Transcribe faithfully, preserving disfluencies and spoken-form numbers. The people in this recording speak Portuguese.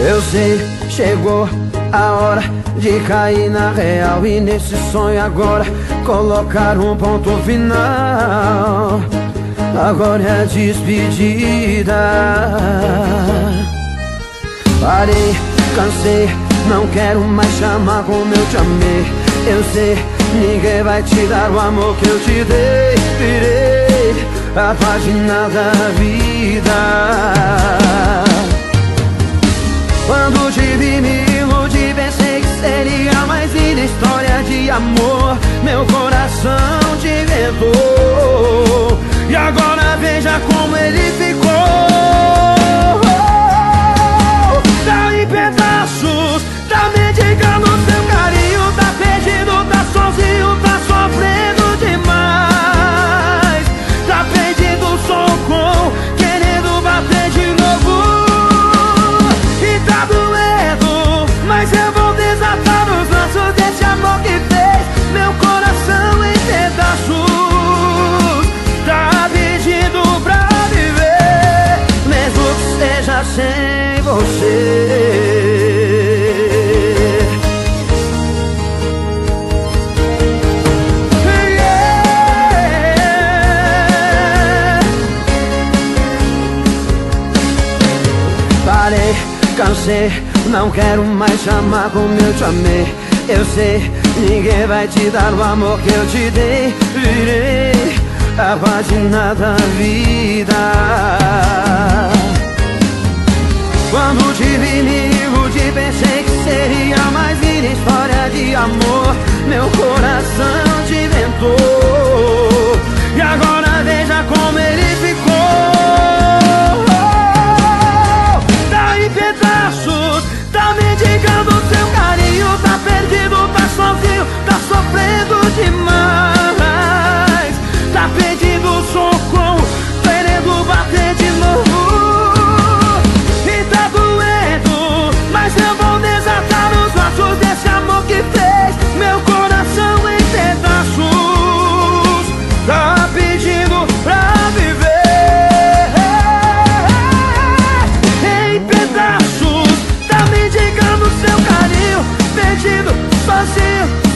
Eu sei, chegou a hora de cair na real, e nesse sonho agora colocar um ponto final. Agora é a despedida. Parei, cansei, não quero mais chamar como eu te amei. Eu sei, ninguém vai te dar o amor que eu te dei. Virei a página da vida. Quando te vi me iludi, pensei que seria mais linda história de amor. Meu coração te inventou, e agora veja como ele ficou. Tá em pedaços, tá mendigando seu carinho, tá perdido, tá sozinho, tá sofrendo demais. Tá pedindo socorro, querendo bater de novo. E tá doendo, mas eu vou desatar os laços desse amor que fez meu coração em pedaços. Tá pedindo pra viver, mesmo que seja sem você. Parei, cansei, não quero mais chamar como eu te amei. Eu sei, ninguém vai te dar o amor que eu te dei. Virei a página da vida. Quando te vi me iludi, pensei que seria mais linda história de amor. Meu coração te inventou, e agora veja como ele ficou. Tá em pedaços, tá mendigando seu carinho, tá perdido, tá sozinho, tá sofrendo demais. Tá pedindo socorro, querendo bater de novo. E tá doendo, mas eu vou desatar os laços desse amor que fez meu coração em pedaços. Tá pedindo pra viver em pedaços, tá mendigando seu carinho, perdido, sozinho,